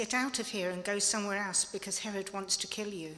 Get out of here and go somewhere else because Herod wants to kill you.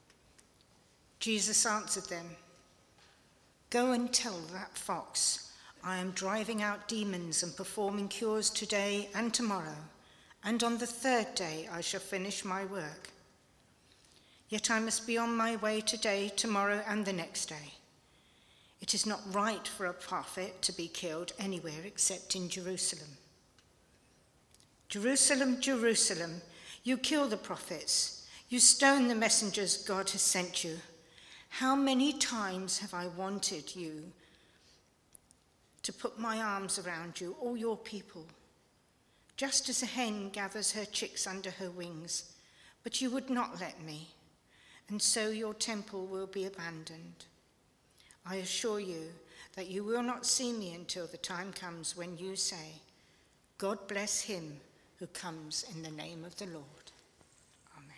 Jesus answered them, Go and tell that fox, I am driving out demons and performing cures today and tomorrow, and on the third day I shall finish my work. Yet I must be on my way today, tomorrow, and the next day. It is not right for a prophet to be killed anywhere except in Jerusalem. Jerusalem, Jerusalem, you kill the prophets, you stone the messengers God has sent you. How many times have I wanted you to put my arms around you, all your people, just as a hen gathers her chicks under her wings, but you would not let me, and so your temple will be abandoned. I assure you that you will not see me until the time comes when you say, God bless him who comes in the name of the Lord. Amen.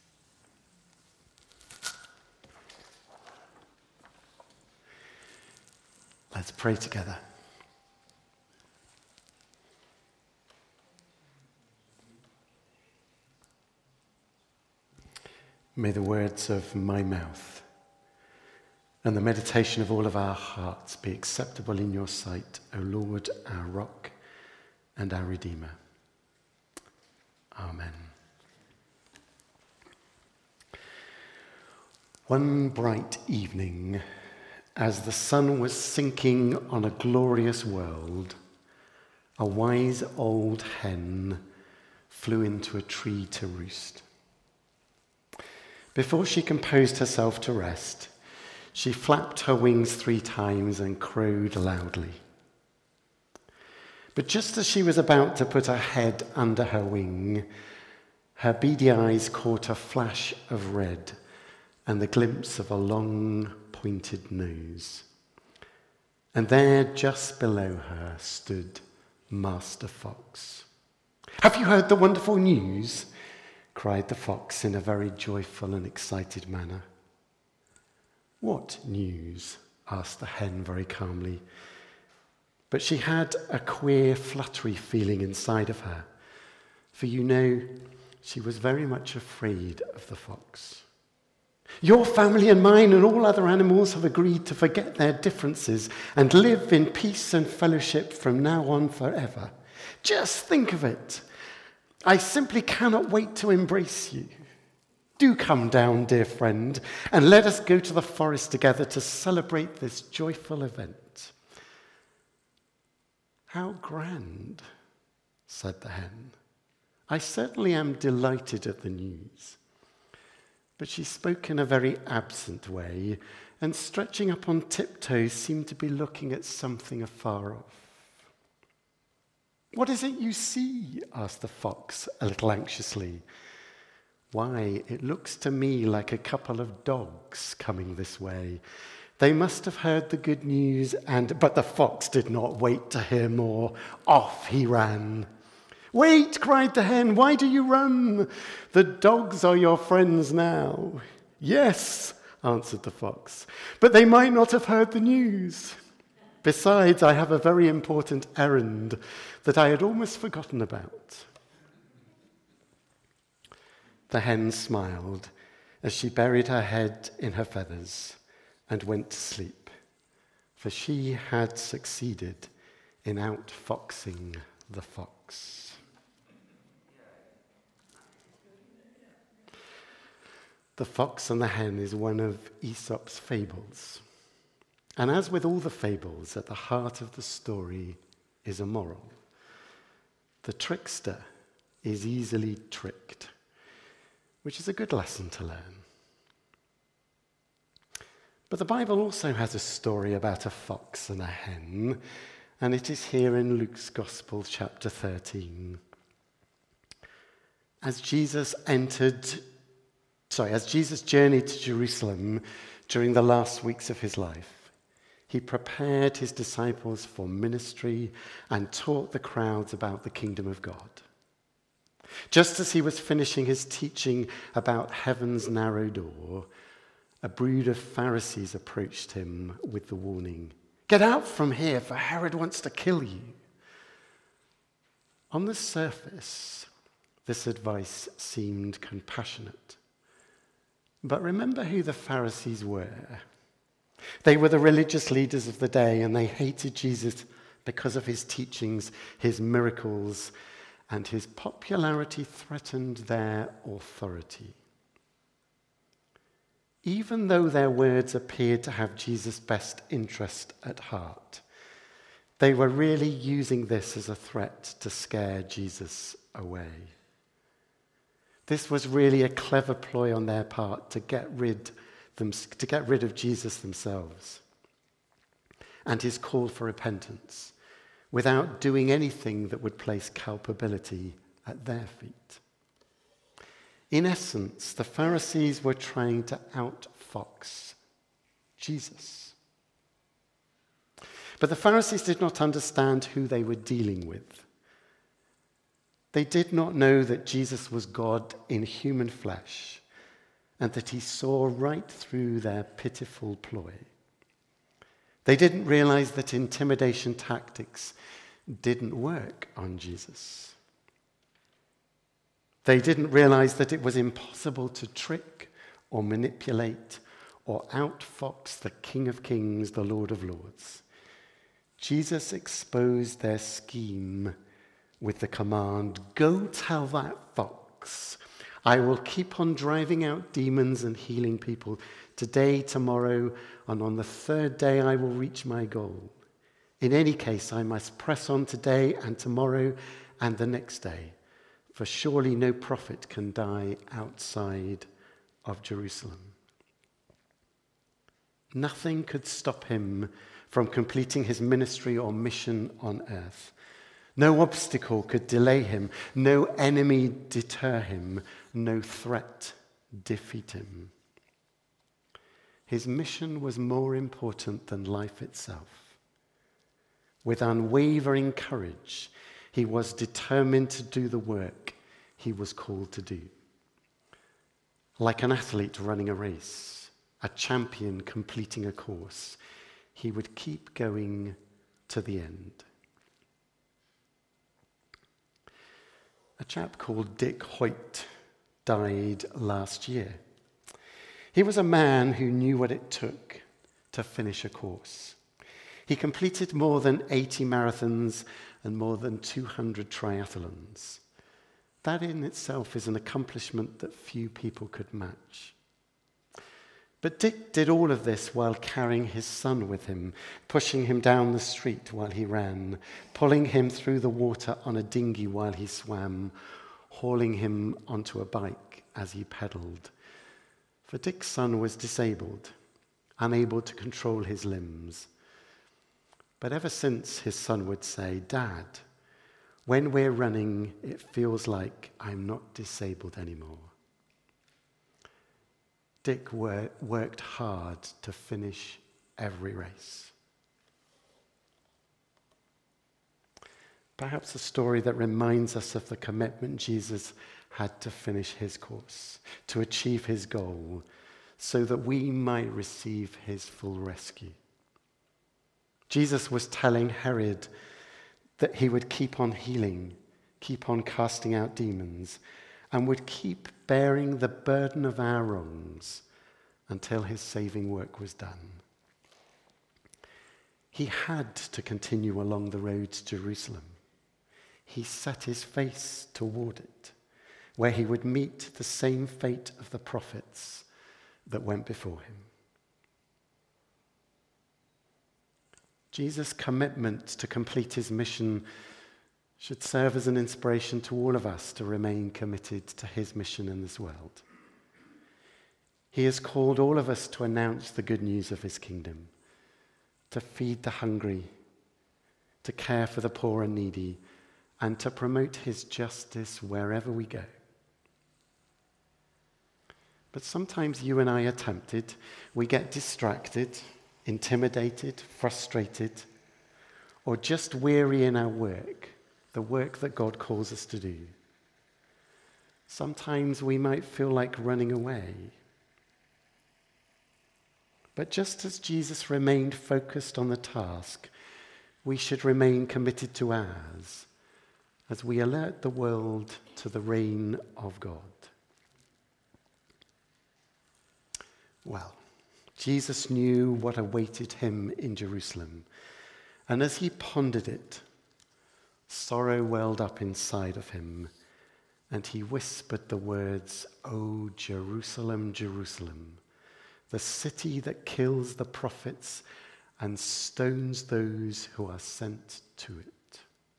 Let's pray together. May the words of my mouth and the meditation of all of our hearts be acceptable in your sight, O Lord, our rock and our Redeemer. Amen. One bright evening, as the sun was sinking on a glorious world, a wise old hen flew into a tree to roost. Before she composed herself to rest, she flapped her wings 3 times and crowed loudly. But just as she was about to put her head under her wing, her beady eyes caught a flash of red and the glimpse of a long, pointed nose. And there, just below her, stood Master Fox. "Have you heard the wonderful news?" cried the fox in a very joyful and excited manner. "What news?" asked the hen very calmly. But she had a queer, fluttery feeling inside of her, for you know, she was very much afraid of the fox. "Your family and mine and all other animals have agreed to forget their differences and live in peace and fellowship from now on forever. Just think of it. I simply cannot wait to embrace you. Do come down, dear friend, and let us go to the forest together to celebrate this joyful event." "How grand," said the hen. "I certainly am delighted at the news." But she spoke in a very absent way, and stretching up on tiptoes seemed to be looking at something afar off. "What is it you see?" asked the fox a little anxiously. "Why, it looks to me like a couple of dogs coming this way. They must have heard the good news But the fox did not wait to hear more. Off he ran. "Wait," cried the hen. "Why do you run? The dogs are your friends now." "Yes," answered the fox, "but they might not have heard the news. Besides, I have a very important errand that I had almost forgotten about." The hen smiled as she buried her head in her feathers and went to sleep, for she had succeeded in outfoxing the fox. The Fox and the Hen is one of Aesop's fables. And as with all the fables, at the heart of the story is a moral. The trickster is easily tricked, which is a good lesson to learn. But the Bible also has a story about a fox and a hen, and it is here in Luke's Gospel, chapter 13. As Jesus journeyed to Jerusalem during the last weeks of his life, he prepared his disciples for ministry and taught the crowds about the kingdom of God. Just as he was finishing his teaching about heaven's narrow door, a brood of Pharisees approached him with the warning, "Get out from here, for Herod wants to kill you." On the surface, This advice seemed compassionate. But remember who the Pharisees were. They were the religious leaders of the day, and they hated Jesus because of his teachings, his miracles, and his popularity threatened their authority. Even though their words appeared to have Jesus' best interest at heart, they were really using this as a threat to scare Jesus away. This was really a clever ploy on their part to get rid of Jesus themselves and his call for repentance without doing anything that would place culpability at their feet. In essence, the Pharisees were trying to outfox Jesus. But the Pharisees did not understand who they were dealing with. They did not know that Jesus was God in human flesh and that he saw right through their pitiful ploy. They didn't realize that intimidation tactics didn't work on Jesus. They didn't realize that it was impossible to trick or manipulate or outfox the King of Kings, the Lord of Lords. Jesus exposed their scheme with the command, "Go tell that fox, I will keep on driving out demons and healing people today, tomorrow, and on the third day I will reach my goal. In any case, I must press on today and tomorrow and the next day, for surely no prophet can die outside of Jerusalem." Nothing could stop him from completing his ministry or mission on earth. No obstacle could delay him. No enemy deter him. No threat defeat him. His mission was more important than life itself. With unwavering courage, he was determined to do the work he was called to do. Like an athlete running a race, a champion completing a course, he would keep going to the end. A chap called Dick Hoyt died last year. He was a man who knew what it took to finish a course. He completed more than 80 marathons and more than 200 triathlons. That in itself is an accomplishment that few people could match. But Dick did all of this while carrying his son with him, pushing him down the street while he ran, pulling him through the water on a dinghy while he swam, hauling him onto a bike as he pedaled. For Dick's son was disabled, unable to control his limbs. But ever since, his son would say, "Dad, when we're running, it feels like I'm not disabled anymore." Dick worked hard to finish every race. Perhaps a story that reminds us of the commitment Jesus had to finish his course, to achieve his goal, so that we might receive his full rescue. Jesus was telling Herod that he would keep on healing, keep on casting out demons, and would keep bearing the burden of our wrongs until his saving work was done. He had to continue along the road to Jerusalem. He set his face toward it, where he would meet the same fate of the prophets that went before him. Jesus' commitment to complete his mission should serve as an inspiration to all of us to remain committed to his mission in this world. He has called all of us to announce the good news of his kingdom, to feed the hungry, to care for the poor and needy, and to promote his justice wherever we go. But sometimes you and I are tempted. We get distracted, intimidated, frustrated, or just weary in our work, the work that God calls us to do. Sometimes we might feel like running away. But just as Jesus remained focused on the task, we should remain committed to ours as we alert the world to the reign of God. Well, Jesus knew what awaited him in Jerusalem, and as he pondered it, sorrow welled up inside of him, and he whispered the words, "O Jerusalem, Jerusalem, the city that kills the prophets and stones those who are sent to it."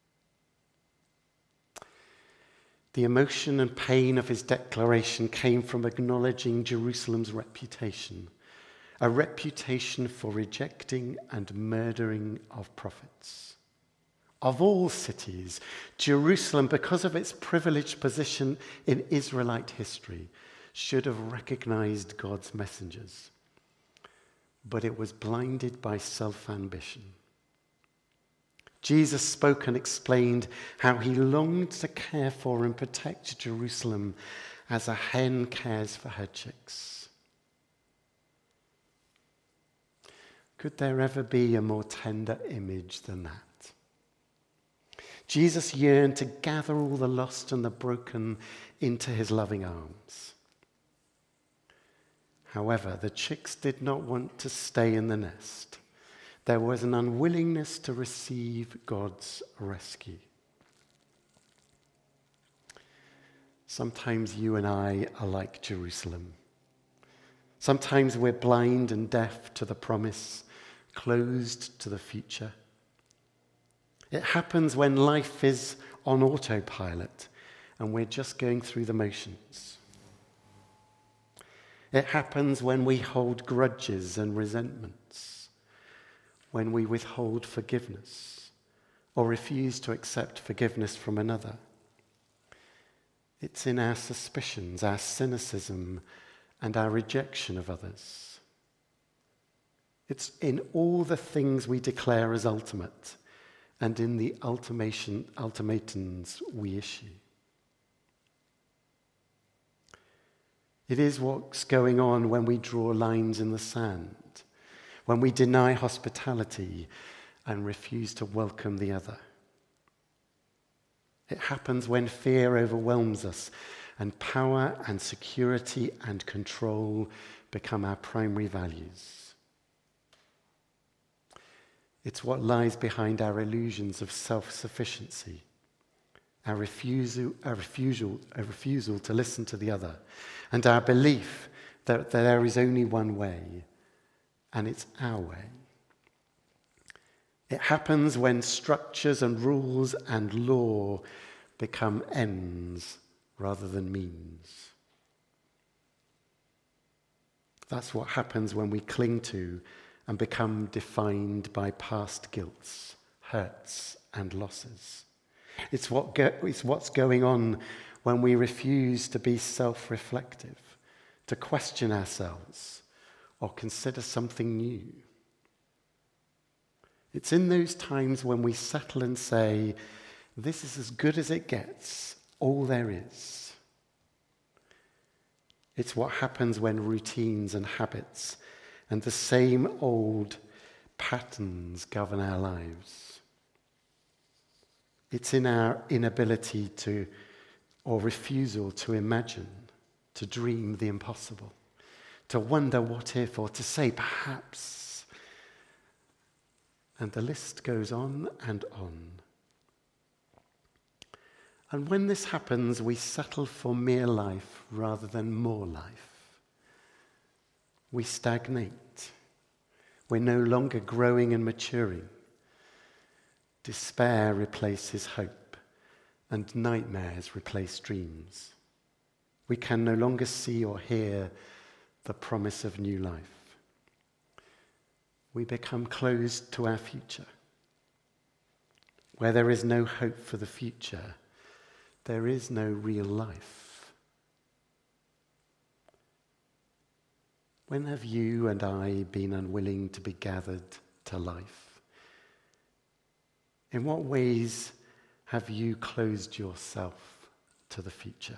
The emotion and pain of his declaration came from acknowledging Jerusalem's reputation, a reputation for rejecting and murdering of prophets. Of all cities, Jerusalem, because of its privileged position in Israelite history, should have recognized God's messengers. But it was blinded by self-ambition. Jesus spoke and explained how he longed to care for and protect Jerusalem as a hen cares for her chicks. Could there ever be a more tender image than that? Jesus yearned to gather all the lost and the broken into his loving arms. However, the chicks did not want to stay in the nest. There was an unwillingness to receive God's rescue. Sometimes you and I are like Jerusalem. Sometimes we're blind and deaf to the promise, closed to the future. It happens when life is on autopilot and we're just going through the motions. It happens when we hold grudges and resentments, when we withhold forgiveness or refuse to accept forgiveness from another. It's in our suspicions, our cynicism, and our rejection of others. It's in all the things we declare as ultimate and in the ultimatums we issue. It is what's going on when we draw lines in the sand, when we deny hospitality and refuse to welcome the other. It happens when fear overwhelms us and power and security and control become our primary values. It's what lies behind our illusions of self-sufficiency, our refusal to listen to the other, and our belief that there is only one way, and it's our way. It happens when structures and rules and law become ends rather than means. That's what happens when we cling to and become defined by past guilts, hurts, and losses. It's what's going on when we refuse to be self-reflective, to question ourselves, or consider something new. It's in those times when we settle and say, "This is as good as it gets, all there is." It's what happens when routines and habits and the same old patterns govern our lives. It's in our inability to, or refusal to imagine, to dream the impossible, to wonder what if, or to say perhaps. And the list goes on and on. And when this happens, we settle for mere life rather than more life. We stagnate. We're no longer growing and maturing. Despair replaces hope, and nightmares replace dreams. We can no longer see or hear the promise of new life. We become closed to our future. Where there is no hope for the future, there is no real life. When have you and I been unwilling to be gathered to life? In what ways have you closed yourself to the future?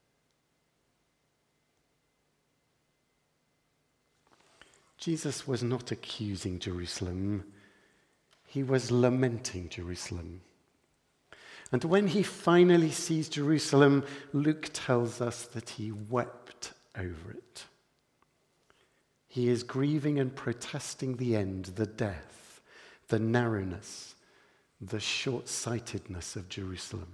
Jesus was not accusing Jerusalem. He was lamenting Jerusalem. And when he finally sees Jerusalem, Luke tells us that he wept over it. He is grieving and protesting the end, the death, the narrowness, the short-sightedness of Jerusalem.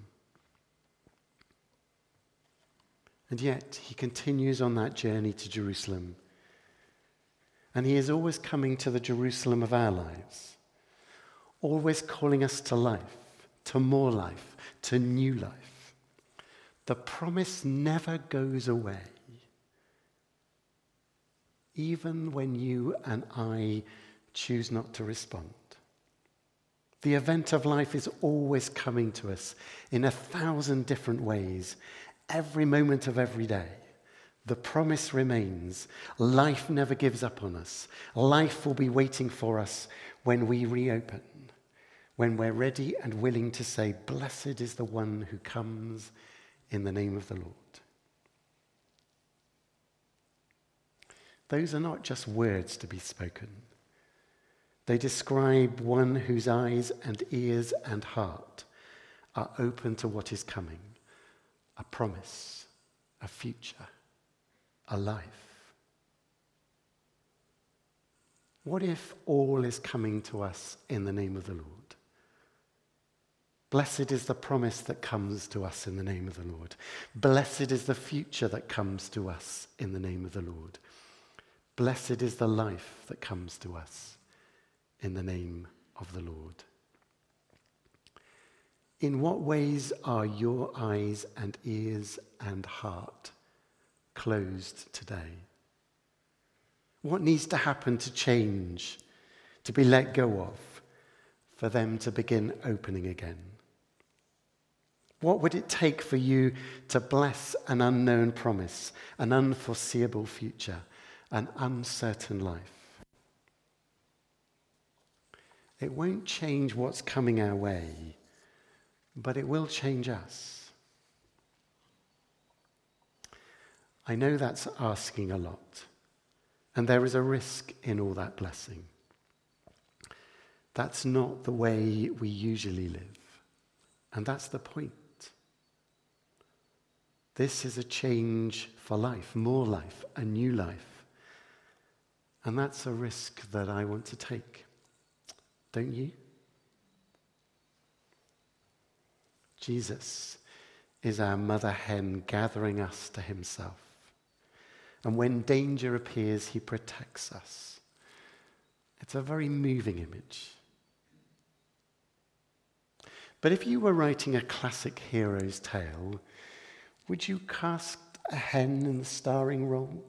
And yet he continues on that journey to Jerusalem. And he is always coming to the Jerusalem of our lives, always calling us to life, to more life, to new life. The promise never goes away, even when you and I choose not to respond. The event of life is always coming to us in 1,000 different ways, every moment of every day. The promise remains. Life never gives up on us. Life will be waiting for us when we reopen, when we're ready and willing to say, "Blessed is the one who comes in the name of the Lord." Those are not just words to be spoken. They describe one whose eyes and ears and heart are open to what is coming, a promise, a future, a life. What if all is coming to us in the name of the Lord? Blessed is the promise that comes to us in the name of the Lord. Blessed is the future that comes to us in the name of the Lord. Blessed is the life that comes to us in the name of the Lord. In what ways are your eyes and ears and heart closed today? What needs to happen to change, to be let go of, for them to begin opening again? What would it take for you to bless an unknown promise, an unforeseeable future, an uncertain life? It won't change what's coming our way, but it will change us. I know that's asking a lot, and there is a risk in all that blessing. That's not the way we usually live, and that's the point. This is a change for life, more life, a new life, and that's a risk that I want to take. Don't you? Jesus is our mother hen gathering us to himself. And when danger appears, he protects us. It's a very moving image. But if you were writing a classic hero's tale, would you cast a hen in the starring role?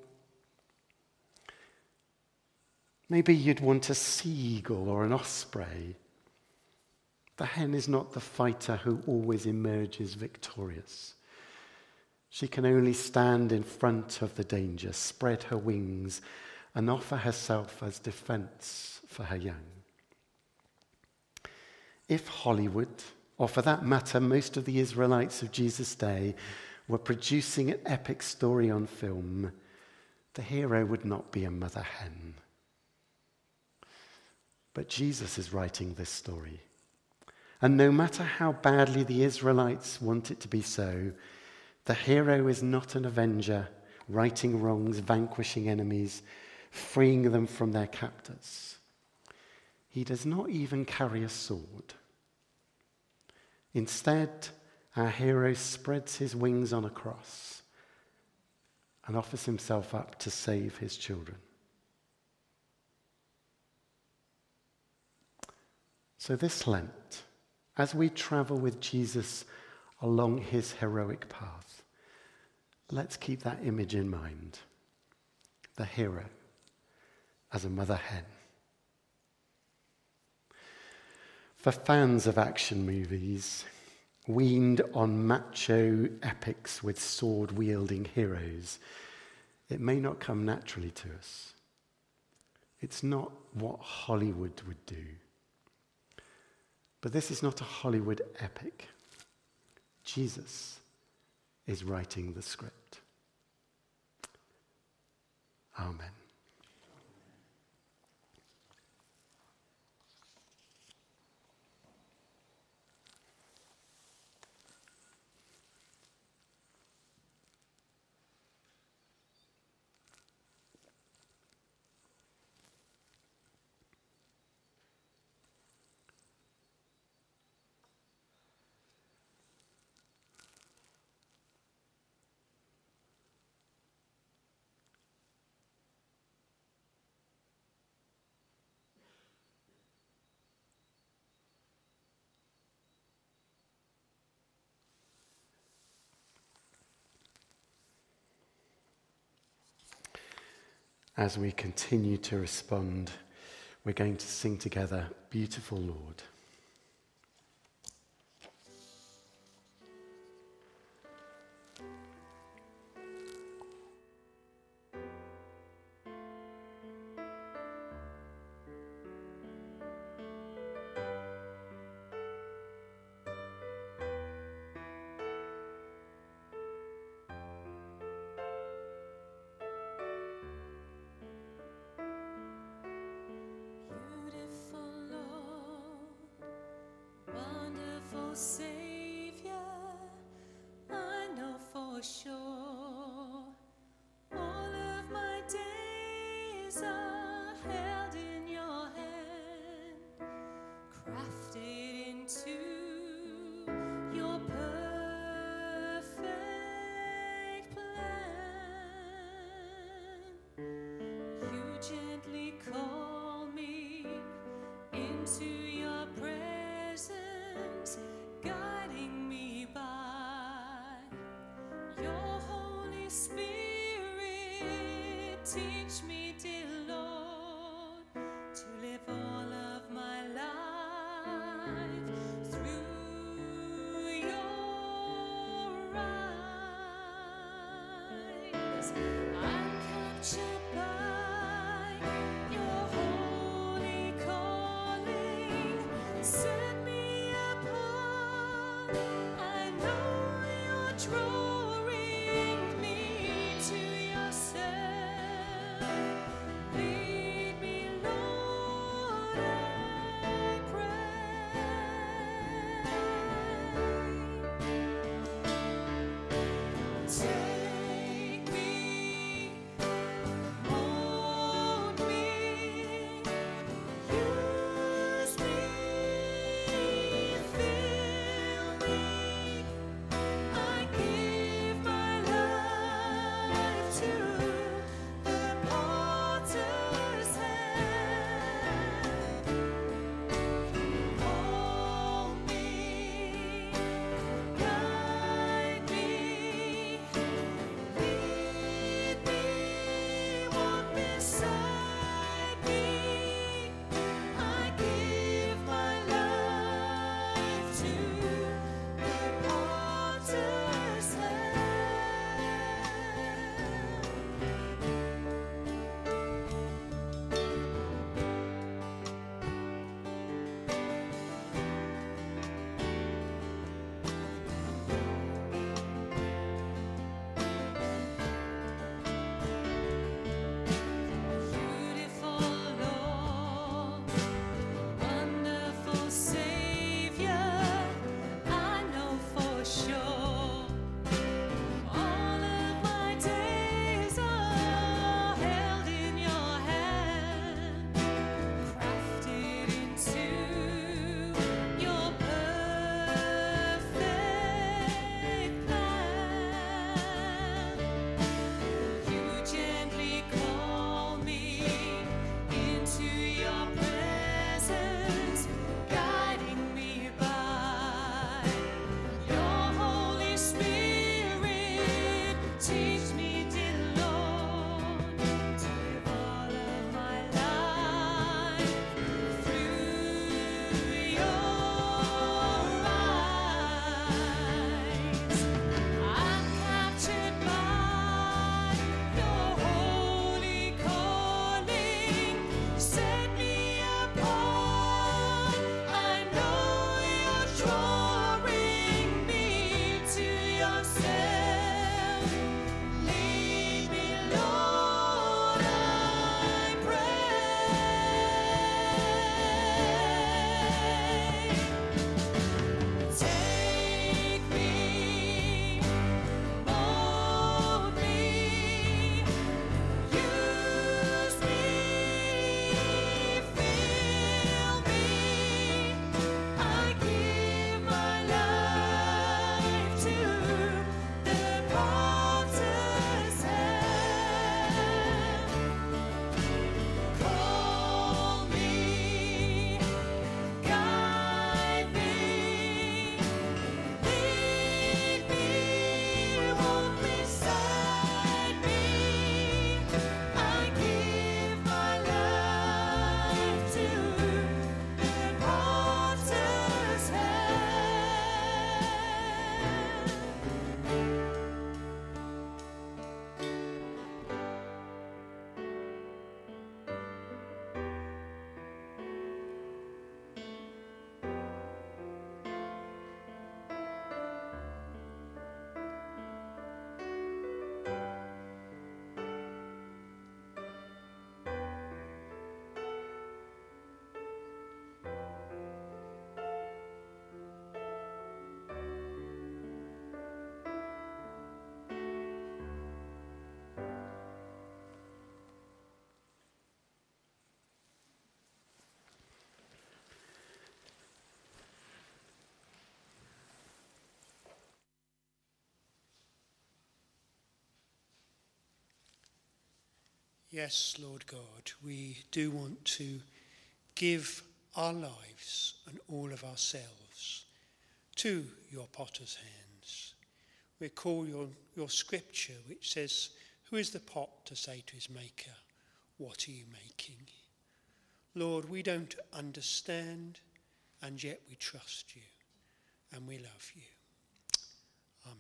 Maybe you'd want a seagull or an osprey. The hen is not the fighter who always emerges victorious. She can only stand in front of the danger, spread her wings, and offer herself as defense for her young. If Hollywood, or for that matter, most of the Israelites of Jesus' day, were producing an epic story on film, the hero would not be a mother hen. But Jesus is writing this story. And no matter how badly the Israelites want it to be so, the hero is not an avenger, righting wrongs, vanquishing enemies, freeing them from their captors. He does not even carry a sword. Instead, our hero spreads his wings on a cross and offers himself up to save his children. So this Lent, as we travel with Jesus along his heroic path, let's keep that image in mind. The hero as a mother hen. For fans of action movies, weaned on macho epics with sword-wielding heroes, it may not come naturally to us. It's not what Hollywood would do. But this is not a Hollywood epic. Jesus is writing the script. Amen. as we continue to respond, we're going to sing together, Beautiful Lord. Savior, I know for sure all of my days are held in your hand, crafted into your perfect plan. You gently call me into your presence, guiding me by your Holy Spirit. Teach me, dear Lord, to live all of my life through your eyes. I'm captured by your holy calling. Set me apart. I know you're drawing me to yourself. Yes, Lord God, we do want to give our lives and all of ourselves to your potter's hands. Recall your scripture which says, who is the pot to say to his maker, what are you making? Lord, we don't understand, and yet we trust you and we love you. Amen.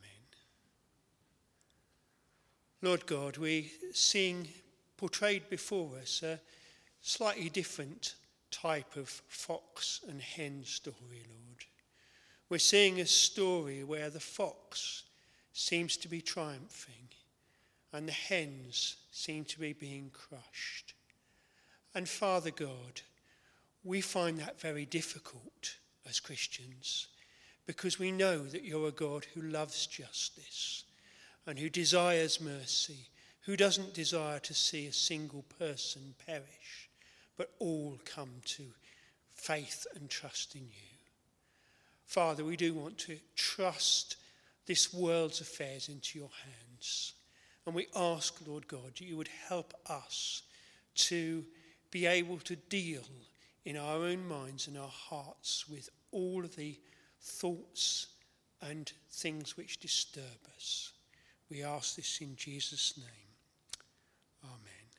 Lord God, we seeing portrayed before us a slightly different type of fox and hen story, Lord. We're seeing a story where the fox seems to be triumphing and the hens seem to be being crushed. And Father God, we find that very difficult as Christians because we know that you're a God who loves justice and who desires mercy, who doesn't desire to see a single person perish, but all come to faith and trust in you. Father, we do want to trust this world's affairs into your hands. And we ask, Lord God, you would help us to be able to deal in our own minds and our hearts with all of the thoughts and things which disturb us. We ask this in Jesus' name. Amen.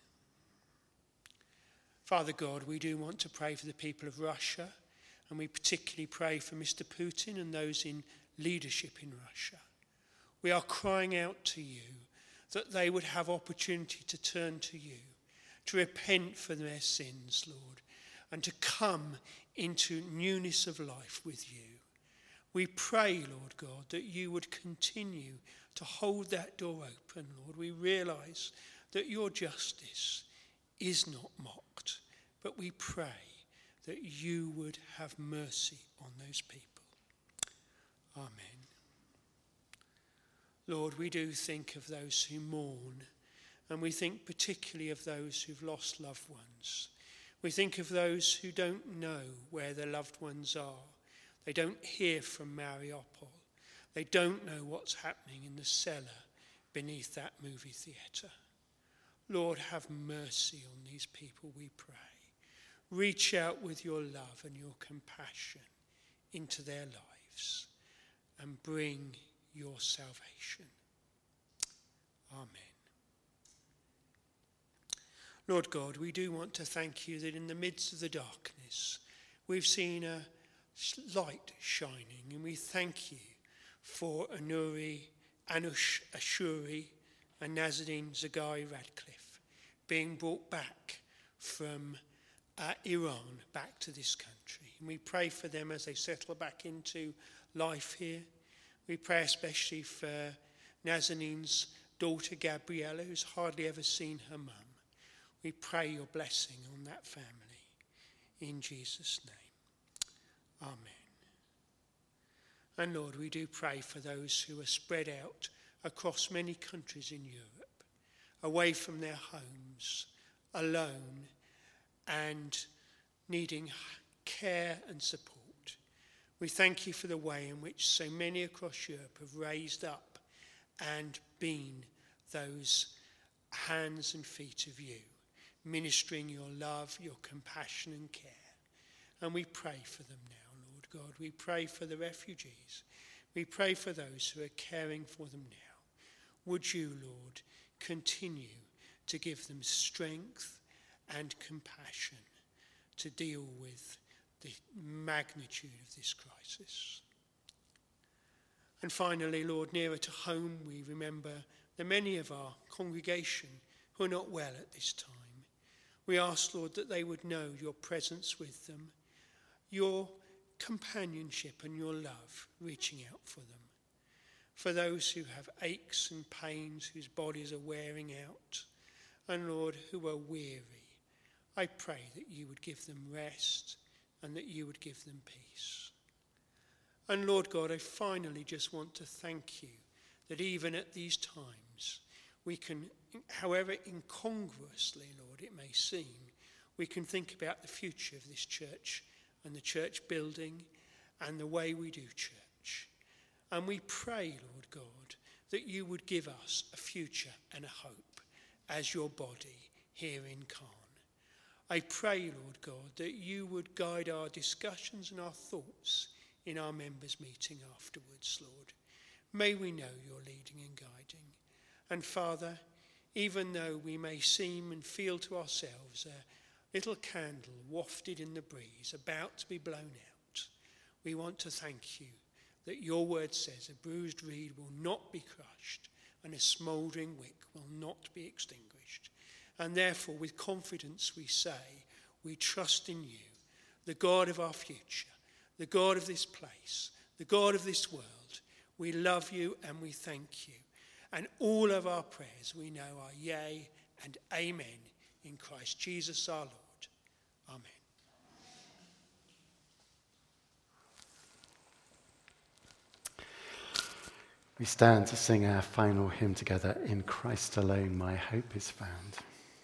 Father God, we do want to pray for the people of Russia, and we particularly pray for Mr. Putin and those in leadership in Russia. We are crying out to you that they would have opportunity to turn to you, to repent for their sins, Lord, and to come into newness of life with you. We pray, Lord God, that you would continue to hold that door open, Lord. We realise that your justice is not mocked, but we pray that you would have mercy on those people. Amen. Lord, we do think of those who mourn, and we think particularly of those who've lost loved ones. We think of those who don't know where their loved ones are. They don't hear from Mariupol. They don't know what's happening in the cellar beneath that movie theatre. Lord, have mercy on these people, we pray. Reach out with your love and your compassion into their lives and bring your salvation. Amen. Lord God, we do want to thank you that in the midst of the darkness, we've seen a light shining, and we thank you for Anush Ashuri and Nazanin Zaghari Radcliffe being brought back from Iran back to this country. And we pray for them as they settle back into life here. We pray especially for Nazanin's daughter Gabriella, who's hardly ever seen her mum. We pray your blessing on that family. In Jesus' name. Amen. And Lord, we do pray for those who are spread out across many countries in Europe, away from their homes, alone, and needing care and support. We thank you for the way in which so many across Europe have raised up and been those hands and feet of you, ministering your love, your compassion and care. And we pray for them now, Lord God. We pray for the refugees. We pray for those who are caring for them now. Would you, Lord, continue to give them strength and compassion to deal with the magnitude of this crisis. And finally, Lord, nearer to home, we remember the many of our congregation who are not well at this time. We ask, Lord, that they would know your presence with them, your companionship and your love reaching out for them. For those who have aches and pains, whose bodies are wearing out, and Lord, who are weary, I pray that you would give them rest and that you would give them peace. And Lord God, I finally just want to thank you that even at these times, we can, however incongruously, Lord, it may seem, we can think about the future of this church and the church building and the way we do church. And we pray, Lord God, that you would give us a future and a hope as your body here in Caen. I pray, Lord God, that you would guide our discussions and our thoughts in our members' meeting afterwards, Lord. May we know your leading and guiding. And Father, even though we may seem and feel to ourselves a little candle wafted in the breeze, about to be blown out, we want to thank you that your word says a bruised reed will not be crushed and a smouldering wick will not be extinguished. And therefore, with confidence we say, we trust in you, the God of our future, the God of this place, the God of this world. We love you and we thank you. And all of our prayers we know are yea and amen in Christ Jesus our Lord. Amen. We stand to sing our final hymn together, In Christ Alone My Hope is Found.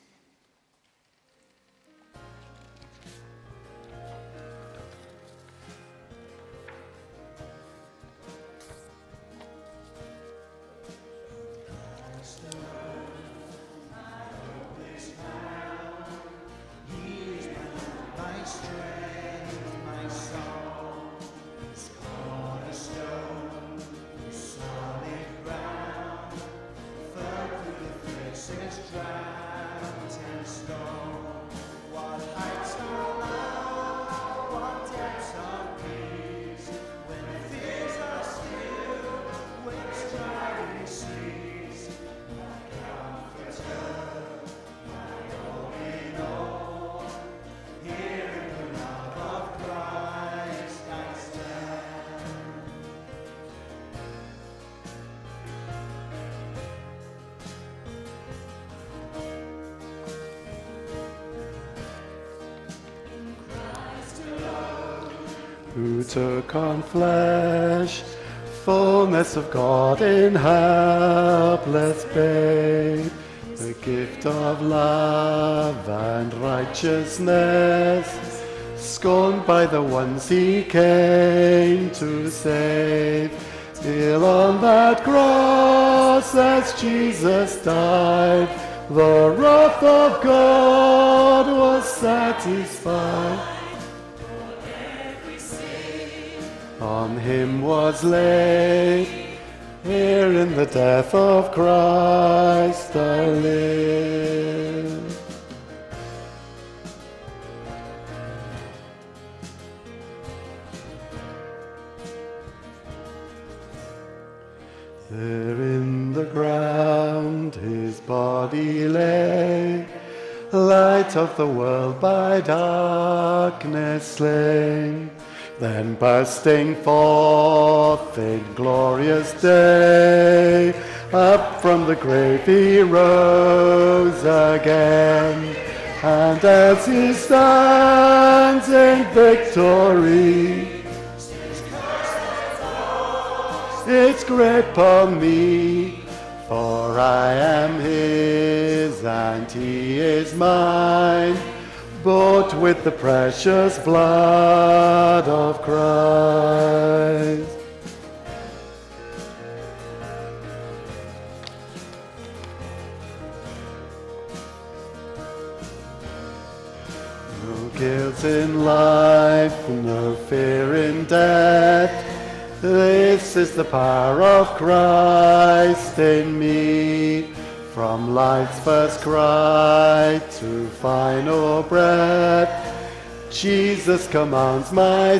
Who took on flesh, fullness of God in helpless babe, the gift of love and righteousness, scorned by the ones he came to save. Still on that cross as Jesus died, the wrath of God was satisfied. On him was laid, here in the death of Christ I live. There in the ground his body lay, light of the world by darkness slain. Then bursting forth in glorious day, up from the grave he rose again. And as he stands in victory, its grip on me, for I am his and he is mine, bought with the precious blood of Christ. No guilt in life, no fear in death, this is the power of Christ in me. From life's first cry to final breath, Jesus commands my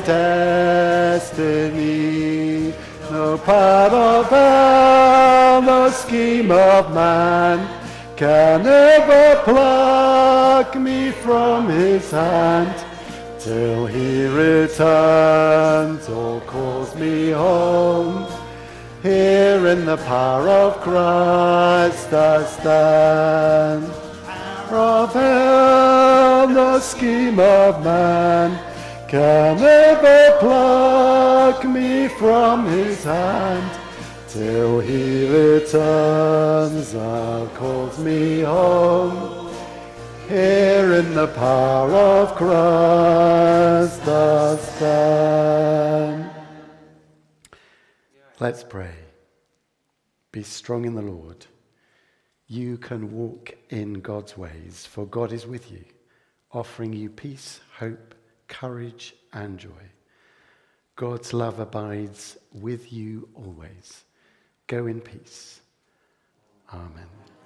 destiny. No power of hell, no scheme of man can ever pluck me from his hand, till he returns or calls me home. Here in the power of Christ I stand. Of hell, no scheme of man can ever pluck me from his hand, till he returns and calls me home. Here in the power of Christ I stand. Let's pray. Be strong in the Lord. you can walk in God's ways, for God is with you, offering you peace, hope, courage, and joy. God's love abides with you always. Go in peace. Amen.